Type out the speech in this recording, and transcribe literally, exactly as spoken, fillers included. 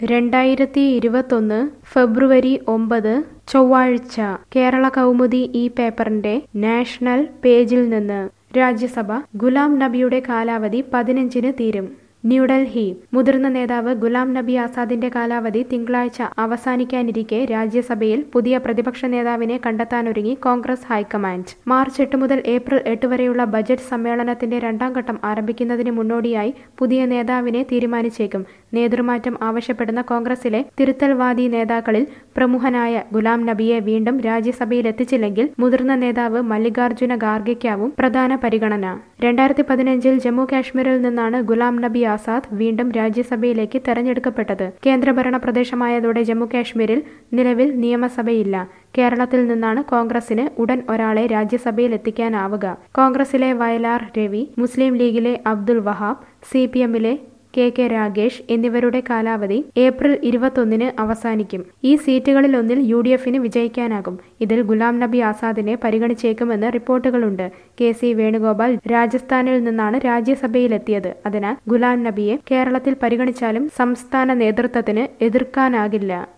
രണ്ടായിരത്തി ഇരുപത്തൊന്ന് ഫെബ്രുവരി ഒമ്പത് ചൊവ്വാഴ്ച കേരള കൗമുദി ഈ പേപ്പറിന്റെ നാഷണൽ പേജിൽ നിന്ന് രാജ്യസഭ ഗുലാം നബിയുടെ കാലാവധി പതിനഞ്ചിന് തീരും. ന്യൂഡൽഹി മുതിർന്ന നേതാവ് ഗുലാം നബി ആസാദിന്റെ കാലാവധി തിങ്കളാഴ്ച അവസാനിക്കാനിരിക്കെ രാജ്യസഭയിൽ പുതിയ പ്രതിപക്ഷ നേതാവിനെ കണ്ടെത്താനൊരുങ്ങി കോൺഗ്രസ് ഹൈക്കമാൻഡ്. മാർച്ച് എട്ട് മുതൽ ഏപ്രിൽ എട്ട് വരെയുള്ള ബജറ്റ് സമ്മേളനത്തിന്റെ രണ്ടാം ഘട്ടം ആരംഭിക്കുന്നതിന് മുന്നോടിയായി പുതിയ നേതാവിനെ തീരുമാനിച്ചേക്കും. നേതൃമാറ്റം ആവശ്യപ്പെടുന്ന കോൺഗ്രസിലെ തിരുത്തൽവാദി നേതാക്കളിൽ പ്രമുഖനായ ഗുലാം നബിയെ വീണ്ടും രാജ്യസഭയിൽ എത്തിച്ചില്ലെങ്കിൽ മുതിർന്ന നേതാവ് മല്ലികാർജുന ഖാർഗെയ്ക്കാവും പ്രധാന പരിഗണന. രണ്ടായിരത്തി പതിനഞ്ചിൽ ജമ്മു കാശ്മീരിൽ നിന്നാണ് ഗുലാം നബി ആസാദ് വീണ്ടും രാജ്യസഭയിലേക്ക് തെരഞ്ഞെടുക്കപ്പെട്ടത്. കേന്ദ്രഭരണ പ്രദേശമായതോടെ ജമ്മു കാശ്മീരിൽ നിലവിൽ നിയമസഭയില്ല. കേരളത്തിൽ നിന്നാണ് കോൺഗ്രസിന് ഉടൻ ഒരാളെ രാജ്യസഭയിൽ എത്തിക്കാനാവുക. കോൺഗ്രസിലെ വയലാർ രവി, മുസ്ലിം ലീഗിലെ അബ്ദുൽ വഹാബ്, സി പി എമ്മിലെ കെ കെ രാഗേഷ് എന്നിവരുടെ കാലാവധി ഏപ്രിൽ ഇരുപത്തൊന്നിന് അവസാനിക്കും. ഈ സീറ്റുകളിലൊന്നിൽ യു ഡി എഫിന് വിജയിക്കാനാകും. ഇതിൽ ഗുലാം നബി ആസാദിനെ പരിഗണിച്ചേക്കുമെന്ന് റിപ്പോർട്ടുകളുണ്ട്. കെ സി വേണുഗോപാൽ രാജസ്ഥാനിൽ നിന്നാണ് രാജ്യസഭയിലെത്തിയത്. അതിനാൽ ഗുലാം നബിയെ കേരളത്തിൽ പരിഗണിച്ചാലും സംസ്ഥാന നേതൃത്വത്തിന് എതിർക്കാനാകില്ല.